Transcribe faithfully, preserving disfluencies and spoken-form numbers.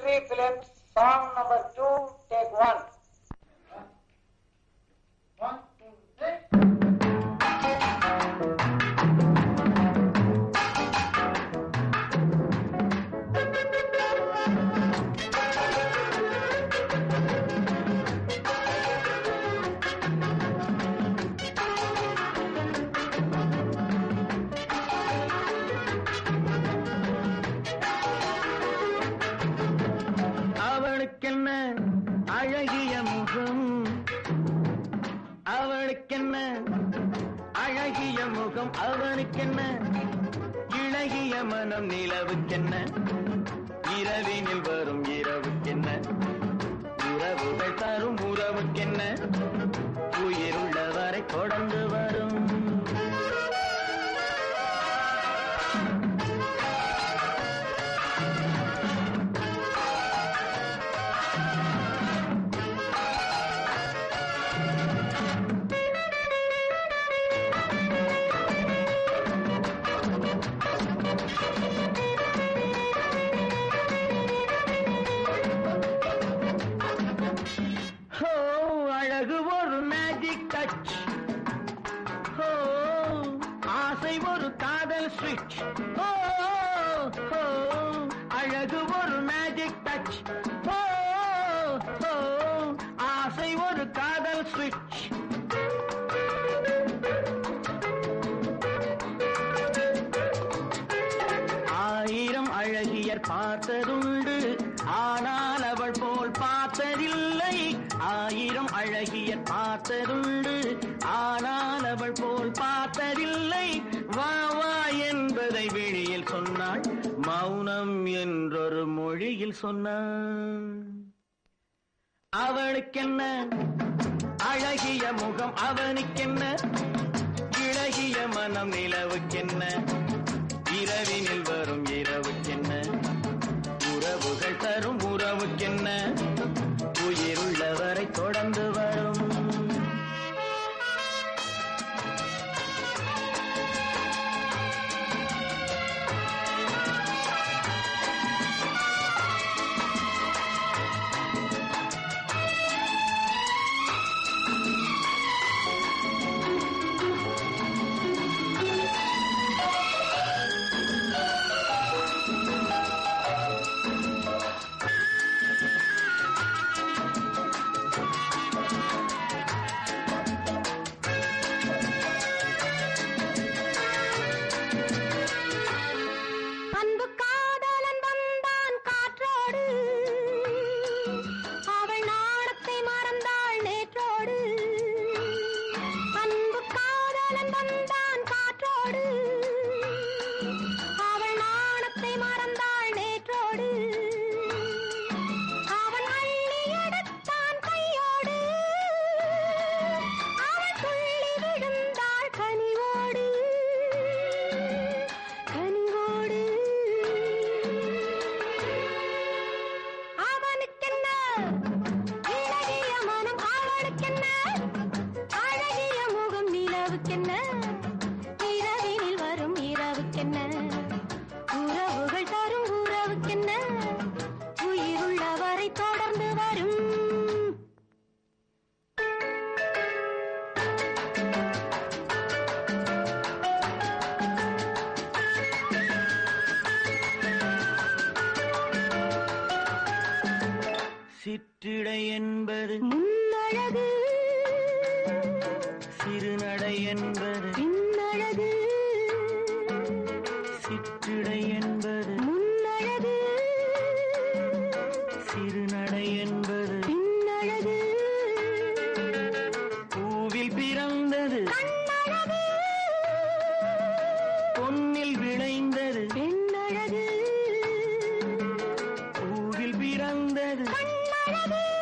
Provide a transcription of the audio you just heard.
Selfie Films, song number two, take one. One, two, three. அவளுக்கென்ன அழகிய முகம், அவளுக்கென்ன அழகிய முகம், அவனுக்கென்ன இளகிய மனம், நிலவுக்கென்ன இரவினில் வரும் இரவுக்கென்ன உறவுகள் தரும் உறவுக்கென்ன உயிருள்ளவரை தொடர்ந்து வரும். அழகு ஒரு மேஜிக் டச், ஹோ ஆசை ஒரு காதல் ஸ்விட்ச், ஹோ ஹோ அழகு ஒரு மேஜிக் டச், ஹோ ஹோ ஆசை ஒரு காதல் ஸ்விட்ச். ஆயிரம் அழகியர் பார்த்ததுண்டு, ஆனால் அவள் போல் பார்த்ததில்லை. ஆயிரம் அழகியர் பார்த்ததுண்டு, ஆனால் அவள் போல் பார்த்ததில்லை. வா வா என்பதை வெளியில் சொன்னாள், மௌனம் என்றொரு மொழியில் சொன்னாள். அவளுக்கென்ன அழகிய முகம், அவனுக்கென்ன இளகிய மனம், நிலவுக்கென்ன இரவினில் வரும் இரவுக்கென்ன உறவுகள் தரும் உறவுக்கென்ன உயிருள்ளவரை தொடர்ந்து வரும். இரவினில் வரும் இரவுக்கென்ன உறவுகள் தரும் உறவுக்கென்ன உயிருள்ளவரை தொடர்ந்து வரும். சிற்றிடை என்பது முன்னழகு, சிறுநடை என்பது பின்னழகு. சிற்றிடை என்பது முன்னழகு, சிறுநடை என்பது பின்னழகு. பூவில் பிறந்தது கண்ணழகு, பொன்னில் விளைந்தது பெண்ணழகு. பூவில் பிறந்தது கண்ணழகு,